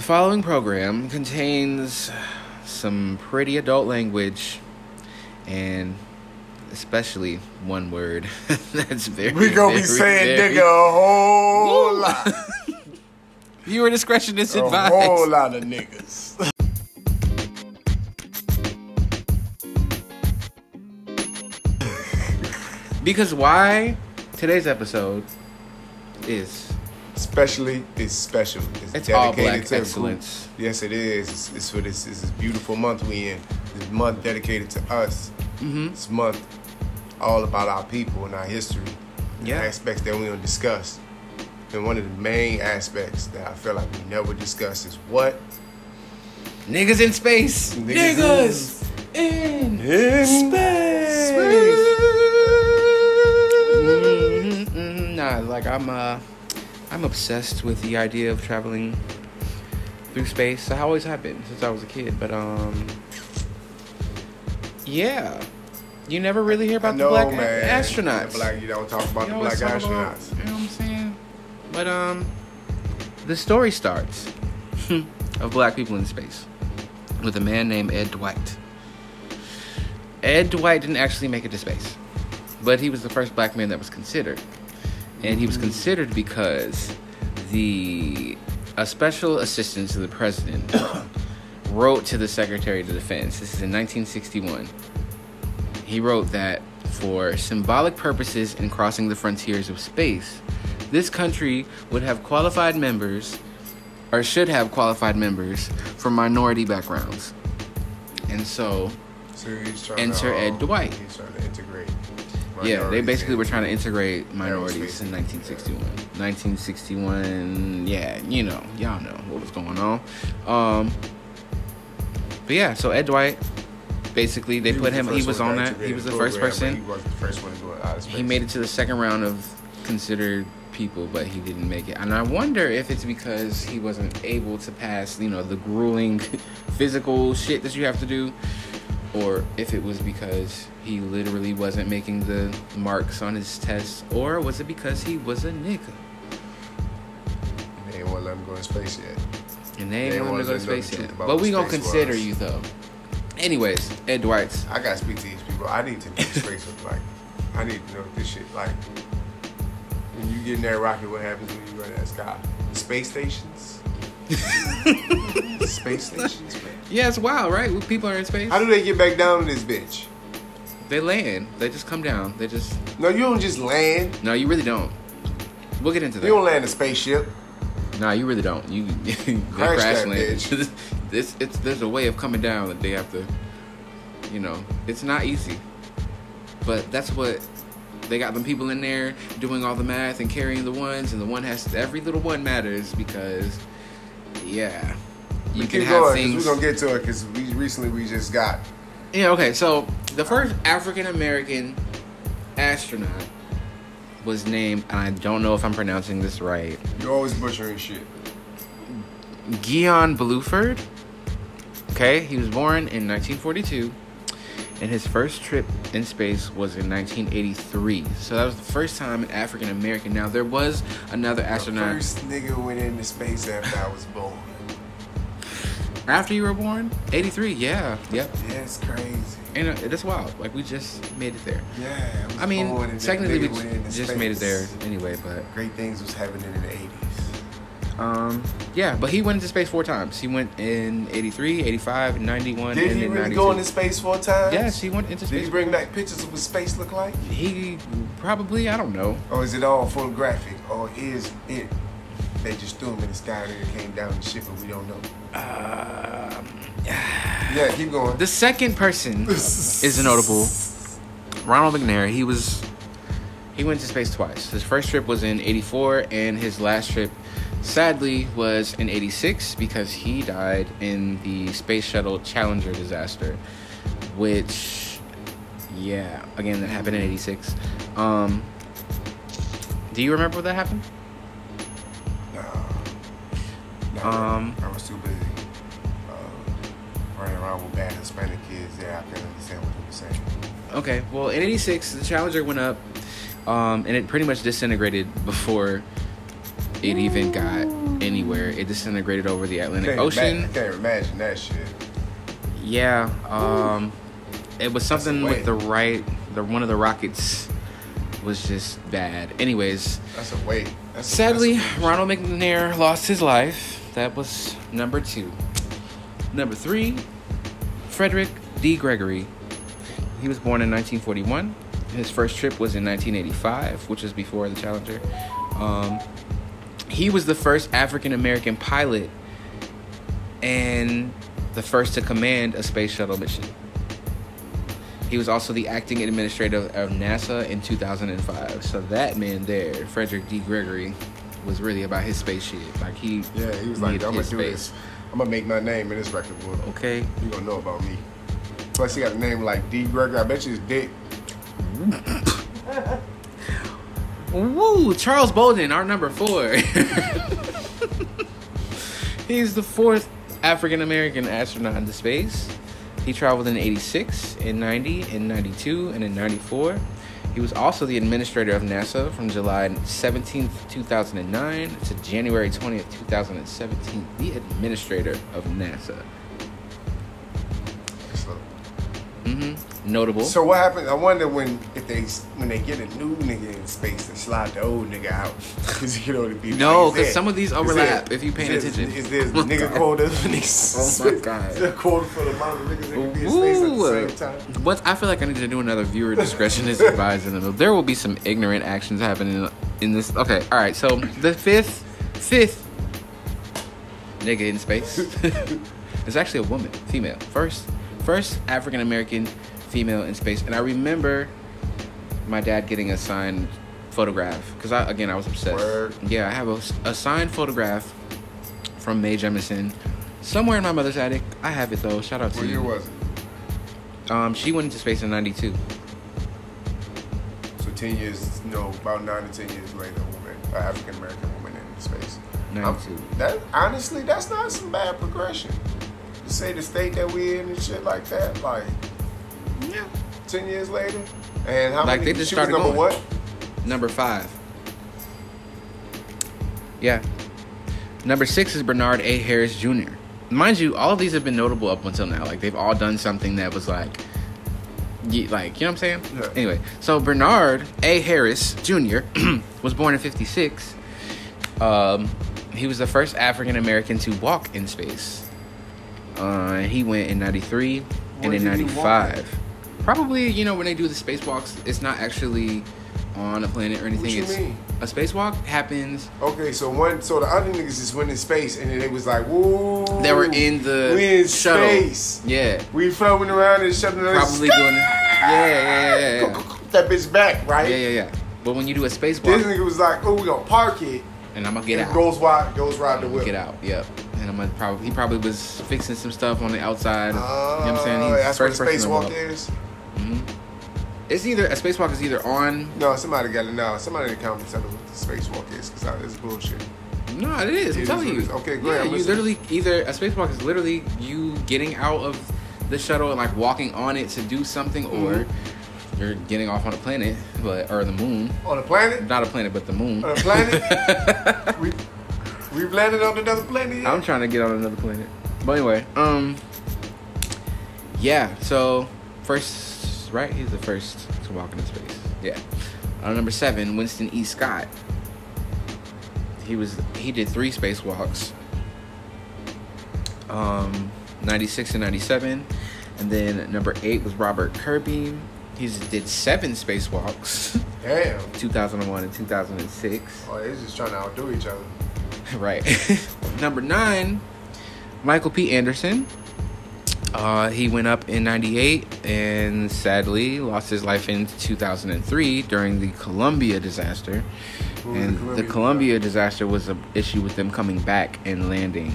The following program contains some pretty adult language and especially one word that's very, we gonna be saying nigga a whole lot. Viewer discretion is advised. A whole lot of niggas. Because why? Today's episode is... Especially, it's special. It's all black excellence. Yes, it is. It's for this beautiful month we in. This month dedicated to us. Mm-hmm. This month all about our people and our history. Yeah. And aspects that we don't discuss. And one of the main aspects that I feel like we never discuss is what? Niggas in space. Niggas in space. Nah, like I'm obsessed with the idea of traveling through space. I always have been since I was a kid, but yeah, you never really hear about the black astronauts. You don't talk about the black astronauts. You know what I'm saying? But the story starts of black people in space with a man named Ed Dwight. Ed Dwight didn't actually make it to space, but he was the first black man that was considered. And he was considered because a special assistant to the president wrote to the Secretary of Defense. This is in 1961. He wrote that for symbolic purposes in crossing the frontiers of space, this country would have qualified members, or should have qualified members, from minority backgrounds. And so enter Ed Dwight. He's trying to integrate. Yeah, they basically were trying to integrate minorities in 1961. 1961, yeah, y'all know what was going on. But yeah, so Ed Dwight, basically, they put him, he was on that. He was the first person. He was the first one to go out of space. He made it to the second round of considered people, but he didn't make it. And I wonder if it's because he wasn't able to pass, the grueling physical shit that you have to do, or if it was because he literally wasn't making the marks on his tests, or was it because he was a nigga? They ain't want to let him go in space yet. And they ain't want to go to space yet. But we gonna consider you though. Anyways, Ed Dwight. I gotta speak to these people. I need to know what space looks like. I need to know what this shit like. When you get in that rocket, what happens when you go to that sky? Space stations? Space stations, man. Yeah, it's wild, right? When people are in space. How do they get back down to this bitch? They land. They just come down. They just... No, you don't just land. No, you really don't. We'll get into that. You don't land a spaceship. Nah, you really don't. You crash land. Bitch. There's a way of coming down that they have to, it's not easy. But that's what... They got them people in there doing all the math and carrying the ones, and the one every little one matters because, yeah, you can have going, things. We're gonna get to it because we just got. Yeah. Okay. So the first African American astronaut was named, and I don't know if I'm pronouncing this right. You're always butchering shit. Guion Bluford. Okay, he was born in 1942. And his first trip in space was in 1983. So that was the first time an African American. Now, there was another astronaut. The first nigga went into space after I was born. After you were born? 83, yeah. Yep. Yeah, it's crazy. And that's wild. Like, we just made it there. Yeah, I mean, technically, we just made it there anyway, but... Great things was happening in the 80s. Yeah, but he went into space 4 times. He went in 83, 85, 91, Did and he in really 92. go into space 4 times? Yes, he went into space. Did he bring back pictures of what space look like? He probably, I don't know. Or is it all photographic? Or is it they just threw him in the sky and it came down the ship and we don't know? Yeah, keep going. The second person is notable. Ronald McNair. He went to space twice. His first trip was in 84, and his last trip, sadly, was in 86 because he died in the Space Shuttle Challenger disaster, which, yeah, again, that happened in 86. Do you remember what that happened? No. I was too busy running around with bad Hispanic kids. Yeah, I couldn't understand what they were saying. Okay, well, in 86, the Challenger went up, and it pretty much disintegrated before it even got anywhere. It disintegrated over the Atlantic I Ocean. can't imagine that shit. Yeah. It was something with one of the rockets was just bad. Anyways. That's a weight. Sadly, Ronald McNair lost his life. That was number 2. Number 3, Frederick D. Gregory. He was born in 1941. His first trip was in 1985, which was before the Challenger. He was the first African-American pilot and the first to command a space shuttle mission. He was also the acting administrator of NASA in 2005. So that man there, Frederick D. Gregory, was really about his space shit. Like he was like, I'm gonna do this. I'm gonna make my name in this record book. Okay. You gonna know about me. Plus he got a name like D. Gregory. I bet you it's Dick. Woo! Charles Bolden, our number 4. He's the 4th African American astronaut into space. He traveled in 86, in 90, in 92, and in 94. He was also the administrator of NASA from July 17th, 2009 to January 20th, 2017. The administrator of NASA. Notable. So what happens? I wonder when they get a new nigga in space, they slide the old nigga out because no, because some of these overlap. If you paying attention, is there nigga quota? Oh my god! Is there a quota for the amount of niggas that can be in space at the same time? What I feel like I need to do another viewer discretion is advised in the middle. There will be some ignorant actions happening in this. Okay, all right. So the fifth nigga in space is actually a woman, female, first African American female in space. And I remember my dad getting a signed photograph because I was obsessed. Word. Yeah, I have a signed photograph from Mae Jemison somewhere in my mother's attic. I have it though. Shout out to you. What year was it? She went into space in 92. So 10 years, about 9 to 10 years later, an African American woman in space. 92. Honestly, that's not some bad progression. To say the state that we in and shit like that, like, yeah, 10 years later, and how like many? they just She started was number going. what? Number 5. Yeah. Number 6 is Bernard A. Harris Jr. Mind you, all of these have been notable up until now. Like they've all done something that was like you know what I'm saying? Yeah. Anyway, so Bernard A. Harris Jr. was born in 56. He was the first African American to walk in space. He went in 93 and in 95. Probably, when they do the spacewalks, it's not actually on a planet or anything. What you mean? A spacewalk happens. Okay, so the other niggas just went in space, and then they was like, "Woo!" They were in the we in shuttle. Space. Yeah, we floating around and shuttle. Probably doing. Yeah. That bitch back, right? Yeah. But when you do a spacewalk, this nigga was like, "Oh, we gonna park it." And I'm gonna get out. Goes ride the whip. Get out, yep. And I'm gonna he probably was fixing some stuff on the outside. You know what I'm saying? That's what a spacewalk is? Mm-hmm. It's either, a spacewalk is either on. No, somebody got to know. Somebody in the comments tell me what the spacewalk is, because it's bullshit. No, it is. I'm telling you. Okay, go ahead. Yeah, you literally, a spacewalk is literally you getting out of the shuttle and like walking on it to do something, or you're getting off on a planet, or the moon. On a planet? Not a planet, but the moon. On a planet? We've landed on another planet yet? I'm trying to get on another planet. But anyway, yeah, so first, right? He's the first to walk into space. Yeah. Number 7, Winston E. Scott. He did 3 spacewalks. 96 and 97. And then number 8 was Robert Kirby. He did 7 spacewalks. Damn. 2001 and 2006. Oh, they're just trying to outdo each other. Right. Number 9, Michael P. Anderson. He went up in 98 and sadly lost his life in 2003 during the Columbia disaster. And the Columbia disaster was an issue with them coming back and landing.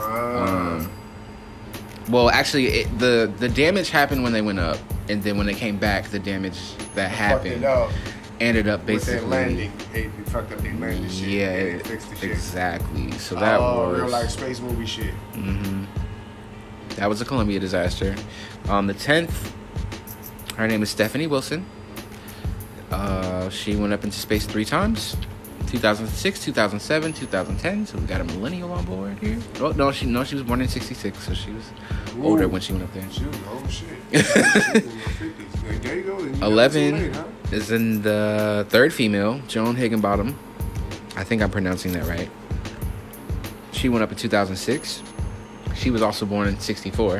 Well, actually, the damage happened when they went up, and then when they came back, the damage that happened ended up basically with that landing. They fucked up their landing shit. Yeah, and they fixed the shit. Exactly. So that was real life space movie shit. Mm-hmm. That was a Columbia disaster. The 10th, her name is Stephanie Wilson. She went up into space 3 times. 2006, 2007, 2010. So we got a millennial on board here. Oh no, she was born in '66, so she was older when she went up there. She was old shit. She was in her 50s. There you go. And you 11 got too late, huh? is in the third female, Joan Higginbottom. I think I'm pronouncing that right. She went up in 2006. She was also born in '64.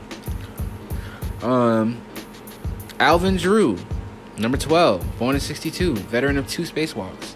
Alvin Drew, number 12, born in '62, veteran of 2 spacewalks.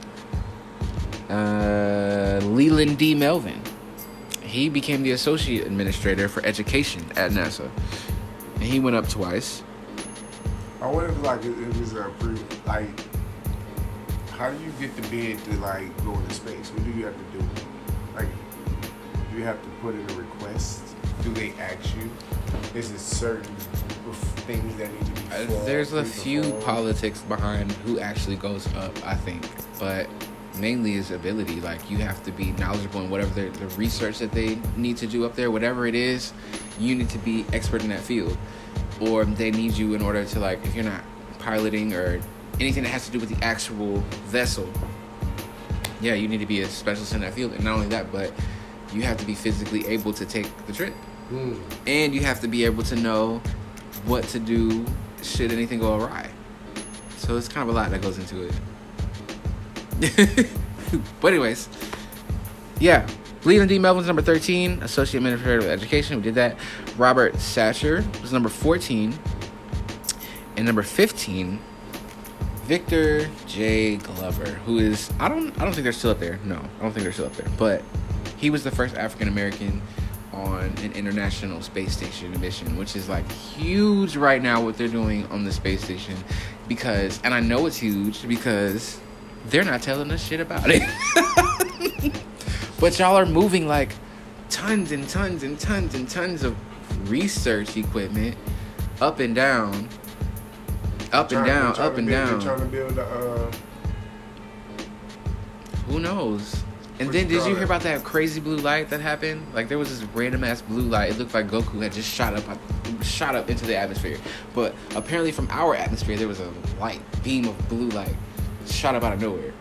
Leland D. Melvin. He became the associate administrator for education at NASA. And he went up twice. I wonder if it was like, how do you get the bid to like go into space? What do you have to do? Like, do you have to put in a request? Do they ask you? Is it certain things that need to be formed? There's a few politics behind who actually goes up, I think. But mainly is ability. Like, you have to be knowledgeable in whatever the research that they need to do up there. Whatever it is, you need to be expert in that field. Or they need you in order to, like, if you're not piloting or anything that has to do with the actual vessel, yeah, you need to be a specialist in that field. And not only that, but you have to be physically able to take the trip. And you have to be able to know what to do should anything go awry. So it's kind of a lot that goes into it. But anyways, yeah. Leland D. Melvin's number 13, Associate Administrator of Education. We did that. Robert Satcher was number 14. And number 15, Victor J. Glover, who is, I don't think they're still up there. No, I don't think they're still up there. But he was the first African American on an International Space Station mission, which is like huge right now what they're doing on the space station. Because, and I know it's huge because they're not telling us shit about it. But y'all are moving like tons and tons and tons and tons of research equipment up and down. Up and down, up and down. Trying to build who knows? And then did you hear about that crazy blue light that happened? Like, there was this random ass blue light. It looked like Goku had just shot up into the atmosphere. But apparently from our atmosphere there was a light beam of blue light shot up out of nowhere.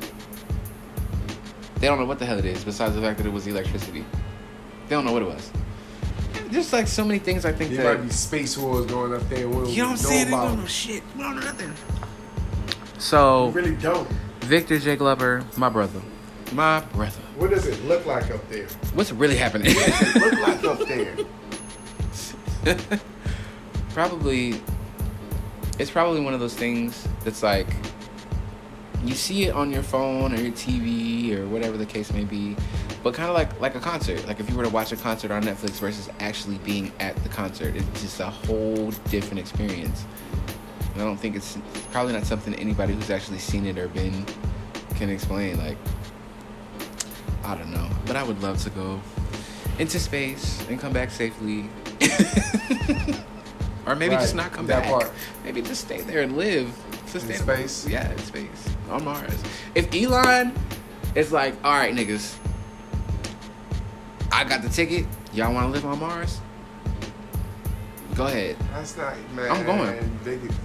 They don't know what the hell it is besides the fact that it was electricity. They don't know what it was. There's like so many things I think there might be space wars going up there. We don't you know what I'm saying? They don't know shit. We don't know nothing. So we really don't. Victor J. Glover, my brother. My brother. What does it look like up there? What's really happening? What does it look like up there? It's probably one of those things that's like, you see it on your phone or your TV or whatever the case may be, but kind of like a concert. Like if you were to watch a concert on Netflix versus actually being at the concert, it's just a whole different experience. And I don't think it's probably not something anybody who's actually seen it or been can explain. Like, I don't know, but I would love to go into space and come back safely. Or maybe just not come back. Part. Maybe just stay there and live. In space? Yeah, in space. On Mars. If Elon is like, all right, niggas, I got the ticket. Y'all want to live on Mars? Go ahead. That's not, man. I'm going.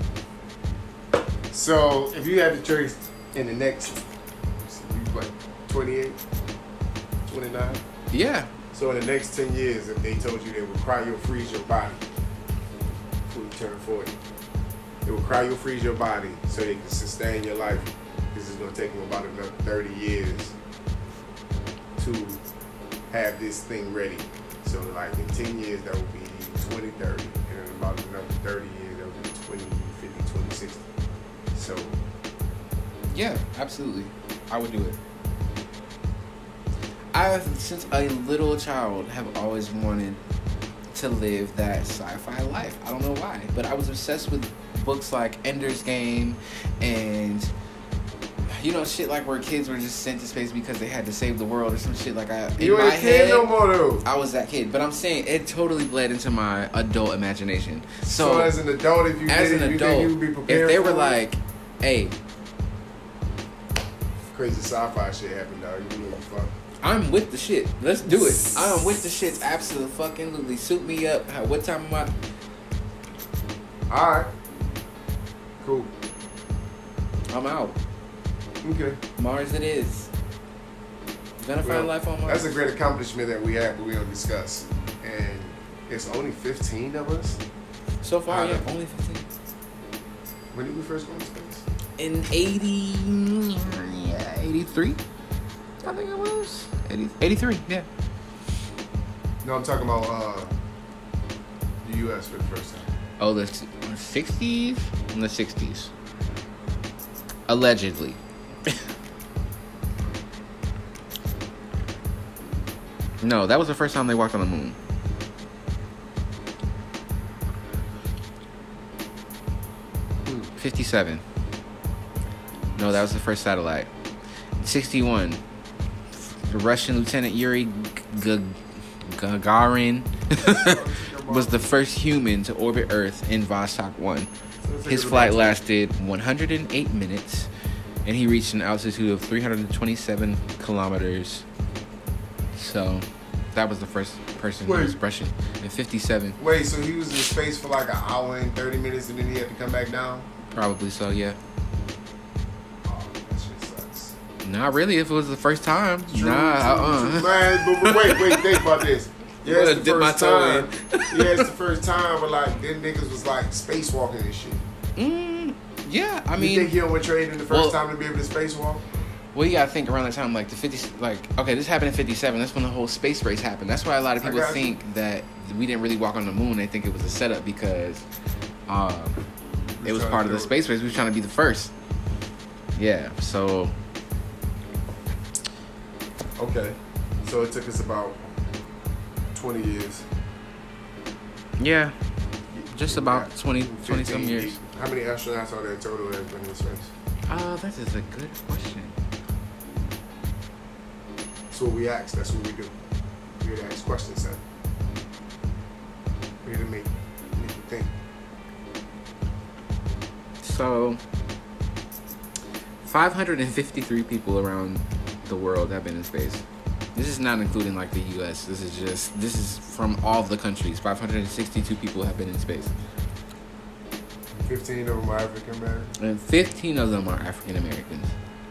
So, if you had to choice in the next, what, 28, 29? Yeah. So, in the next 10 years, if they told you they would cryo-freeze your body before you turn 40, they will cryo-freeze your body so they can sustain your life. This is going to take them about another 30 years to have this thing ready. So, like, in 10 years, that would be 2030. And in about another 30 years, that would be 2050, 2060. So, yeah, absolutely. I would do it. I, since a little child, have always wanted to live that sci-fi life. I don't know why, but I was obsessed with books like Ender's Game and, you know, shit like where kids were just sent to space because they had to save the world or some shit like that. You ain't a kid no more though. I was that kid, but I'm saying it totally bled into my adult imagination. So as an adult, if you think you would be prepared, if they were like, hey, crazy sci-fi shit happened, dog, you know fuck. I'm with the shit. Let's do it. I'm with the shit. Absolutely. Suit me up. What time am I? Alright. Cool. I'm out. Okay. Mars it is. Gonna find life on Mars. That's a great accomplishment that we have, but we don't discuss. And it's only 15 of us. So far, yeah, only 15. When did we first go into space? In 83? I think it was. 83, yeah. No, I'm talking about the U.S. for the first time. Oh, the 60s? In the 60s. Allegedly. No, that was the first time they walked on the moon. Ooh, 57. No, that was the first satellite. 61. The Russian Lieutenant Yuri Gagarin was the first human to orbit Earth in Vostok 1. His flight lasted 108 minutes, and he reached an altitude of 327 kilometers. So, that was the first person who was Russian in 57. Wait, so he was in space for like an hour and 30 minutes, and then he had to come back down? Probably so, yeah. Oh, that shit sucks. Not really, if it was the first time. True, Nah, true. Man, but wait, think about this. Yeah, it's the first time. Yeah, it's the first time, but like, them niggas was like spacewalking and shit. Yeah, I mean, you think he don't trade in the first time to be able to spacewalk? Well, you gotta think around that time, like the 50s, like, okay, this happened in 57. That's when the whole space race happened. That's why a lot of people think that we didn't really walk on the moon. They think it was a setup because it was part of the space race. We were trying to be the first. Yeah, so. Okay, so it took us about 20 years. Yeah, just about 20 some years. How many astronauts are there total that have been in space? That is a good question. That's what we ask. That's what we do. We're here to ask questions, son. We're here to make you think. So, 553 people around the world have been in space. This is not including like the U.S. This is from all of the countries. 562 people have been in space. 15 of them are African Americans. And 15 of them are African Americans.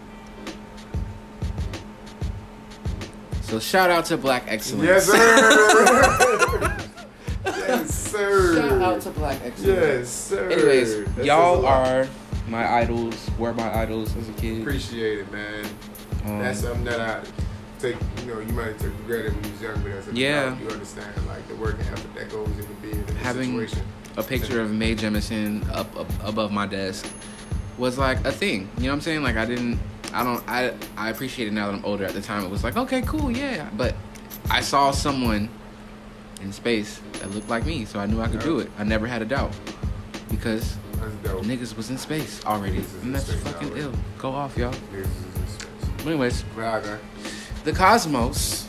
So shout out to Black excellence. Yes, sir. Yes, sir. Shout out to Black excellence. Yes, sir. Anyways, y'all are my idols. Were my idols as a kid. Appreciate it, man. That's something that I take. You know, you might have took for granted when you was young, but as an adult, you understand like the work and effort that goes into being in this situation. A picture of Mae Jemison up above my desk was like a thing. You know what I'm saying? Like I appreciate it now that I'm older. At the time, it was like, okay, cool, yeah. But I saw someone in space that looked like me, so I knew I could do it. I never had a doubt because niggas was in space already, and that's fucking ill. Go off, y'all. But anyways, the cosmos.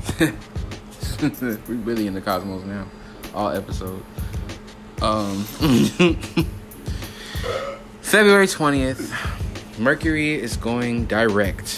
We really in the cosmos now. All episode. February 20th, Mercury is going direct,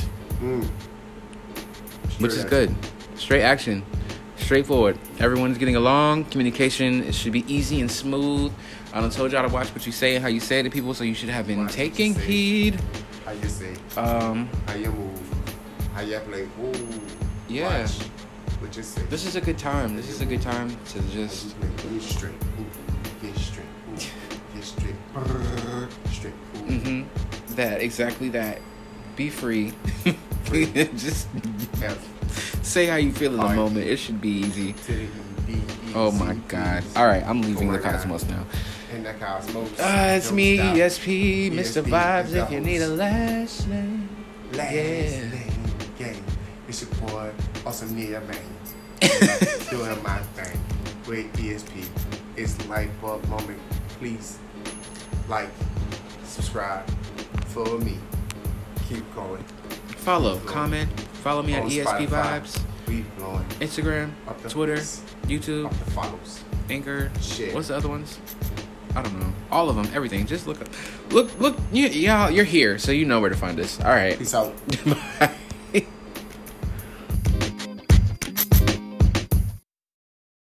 which is good. Straight action, straightforward. Everyone's getting along. Communication, it should be easy and smooth. I done told y'all to watch what you say and how you say it to people, so you should have been taking heed. How you say? How you move? How you play? Ooh. Yeah. Watch what you say. This is a good time. This is a good time to just get straight. Get straight. Get straight. Straight. That, exactly that. Be free. Just say how you feel in the moment. It should be easy. Oh my God. Alright, I'm leaving the cosmos now. In the cosmos. It's me, ESP, Mr. Vibes, if you need a last name. Last name game. It's your boy, Awesome Nia, man. Doing my thing with ESP. It's light bulb moment. Please like, subscribe, follow me. Keep going. Follow, comment, follow me at ESP Vibes. We blowing. Instagram, Twitter, YouTube, up the follows. Anchor. Shit. What's the other ones? I don't know. All of them, everything. Just look. You're here, so you know where to find us. All right. Peace out. Bye.